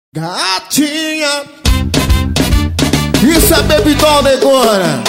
Gatinha, isso é Baby Doll, negona.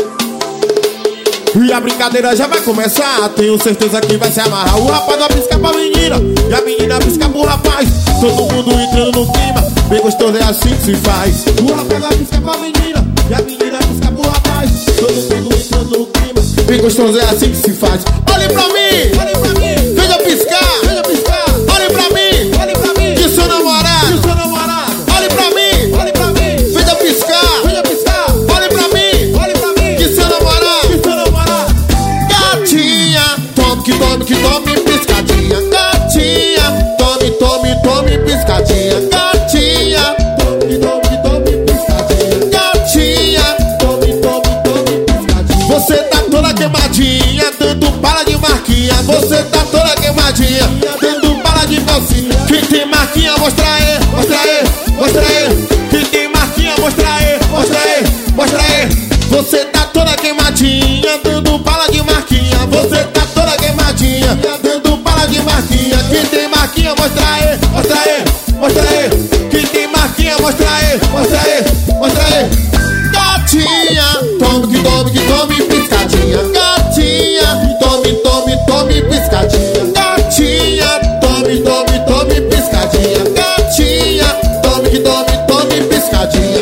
E a brincadeira já vai começar. Tenho certeza que vai se amarrar. O rapaz vai piscar pra menina e a menina piscar pro rapaz. Todo mundo entrando no clima, bem gostoso, é assim que se faz. O rapaz vai piscar pra menina e a menina piscar pro rapaz. Todo mundo entrando no clima, bem gostoso, é assim que se faz. Olhe pra mim, veja piscar, olhe pra mim, que sou namorado. Olhe pra mim, veja piscar, olhe pra mim, que sou namorado. Gatinha, tome que tome piscadinha. Gatinha, tome piscadinha. Gatinha, tome piscadinha. Gatinha, tome piscadinha. Você tá toda queimadinha, dando bala de marquinha. Você tá toda queimadinha, dando bala de calcinha. Quem tem marquinha, mostra aí, mostra aí, mostra aí. Quem tem marquinha, mostra aí, mostra aí, mostra aí. Você tá toda queimadinha, dando bala de marquinha. Você tá toda queimadinha, dando bala de marquinha. Quem tem marquinha, mostra aí, mostra aí, mostra aí. Quem tem marquinha, mostra aí, mostra aí, mostra aí. Gatinha, tome piscadinha. Gatinha, tome piscadinha. Gatinha, tome piscadinha. Gatinha, tome piscadinha.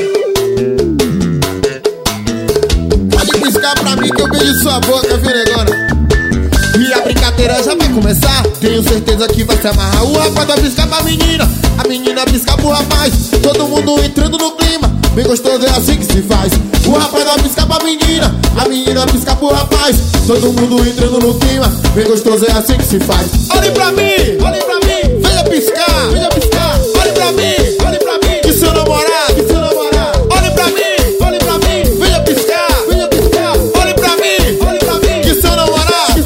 Pode piscar pra mim que eu beijo sua boca, viu, negona? E a brincadeira já vai começar. Tenho certeza que vai se amarrar. O rapaz vai piscar pra menina, a menina piscar pro rapaz. Todo mundo entrando no clima, bem gostoso, é assim que se faz. O rapaz vai piscar pra menina, a menina piscar pro rapaz. Todo mundo entrando no clima, bem gostoso, é assim que se faz. Olhe pra mim, veja piscar, olhe pra mim, que sou namorado. Olhe pra mim, veja piscar, olhe pra mim, que sou namorado.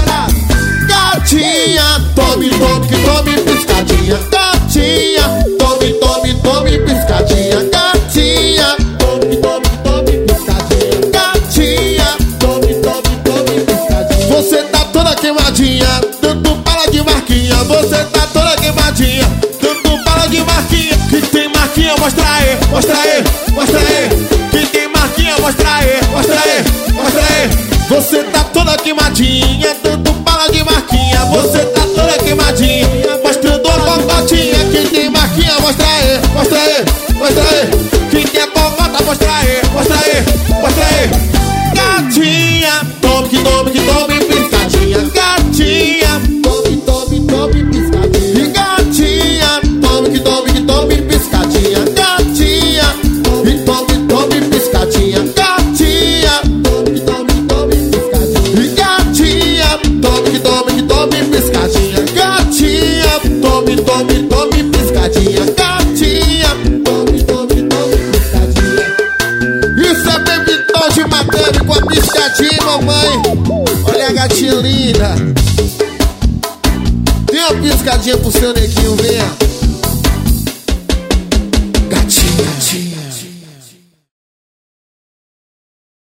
Gatinha, tome piscadinha. Gatinha, tome piscadinha. Gatinha, tome piscadinha. Gatinha, tome piscadinha. Você tá toda queimadinha, dando bala de marquinha. Você tá toda queimadinha, dando bala de marquinha. Quem tem marquinha, mostra aí, mostra aí, mostra aí. Quem tem marquinha, mostra aí, mostra aí, mostra aí. Você tá toda queimadinha, dando bala de marquinha. Você tá toda queimadinha, mostrando a cocotinha. Quem tem marquinha, mostra aí, mostra aí, mostra aí. Quem tem a cocota, mostra aí, mostra aí, mostra aí. Gatinha, tome piscadinha. Gatinha, tome piscadinha. E gatinha, tome piscadinha. Gatinha, tome piscadinha. Gatinha, tome piscadinha. E gatinha, tome piscadinha. Gatinha, tome piscadinha. Gatinha, tome piscadinha. Isso é Baby Doll de Madame com a piscadinha, mamãe. Olha a gatinha linda. Dê uma piscadinha pro seu neguinho, venha.